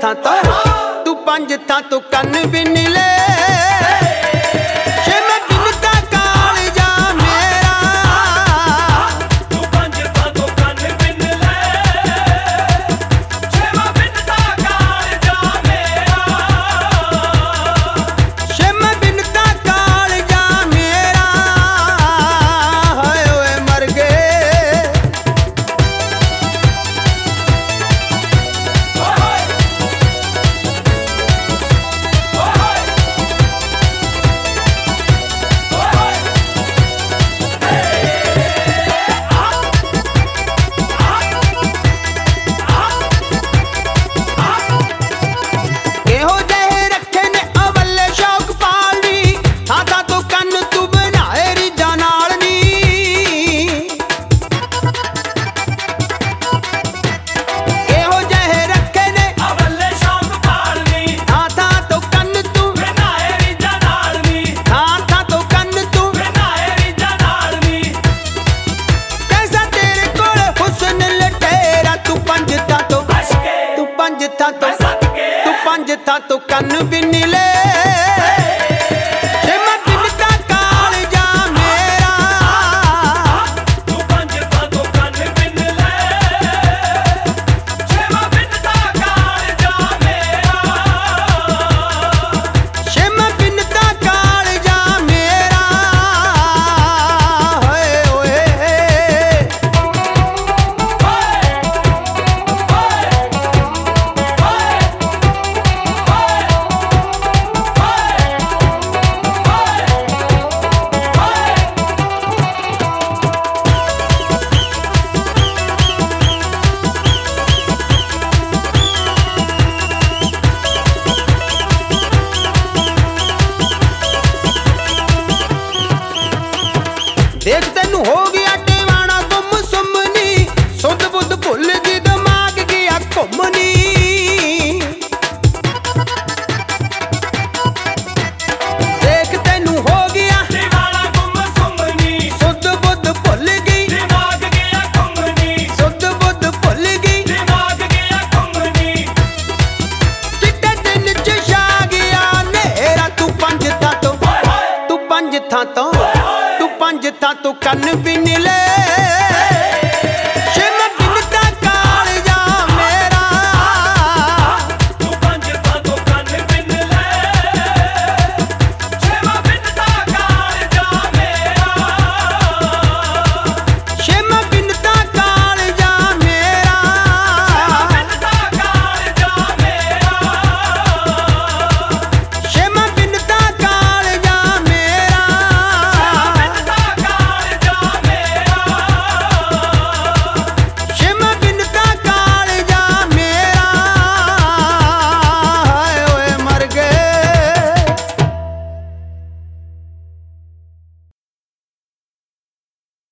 ਥਾਂ ਤੋਂ ਤੂੰ ਪੰਜ ਥਾਂ ਤੋਂ ਕੰਨ ਵੀ ਨੀ ਲੈ ਤੂੰ ਪੰਜ ਥਾਂ ਤੋਂ ਕੰਨ ਵੀ ਨੀ ਲੈ ਦੇਖ ਤੈਨੂੰ ਹੋ ਗਿਆ ਟਿਵਾਣਾ ਗੁੰਮ ਸੁੰਮਨੀ ਸੁੱਧ ਬੁੱਧ ਭੁੱਲ ਗਈ ਦਿਮਾਗ ਗਿਆ ਘੁੰਮਨੀ ਦੇਖ ਤੈਨੂੰ ਹੋ ਗਿਆ ਟਿਵਾਣਾ ਗੁੰਮ ਸੁੰਮਨੀ ਸੁੱਧ ਬੁੱਧ ਭੁੱਲ ਗਈ ਦਿਮਾਗ ਗਿਆ ਘੁੰਮਨੀ ਸੁੱਧ ਬੁੱਧ ਭੁੱਲ ਗਈ ਦਿਮਾਗ ਗਿਆ ਘੁੰਮਨੀ ਚਿੱਟੇ ਦਿਨ ਚ ਛਾ ਗਿਆ ਨੇਰਾ ਤੂੰ ਪੰਜ ਥਾਂ ਤੋਂ ਪੰਜ ਥਾਂ ਤੋਂ ਪੰਜ ਥਾਂ ਤੋਂ ਕੰਨ ਵੀ ਨੀ ਲੈ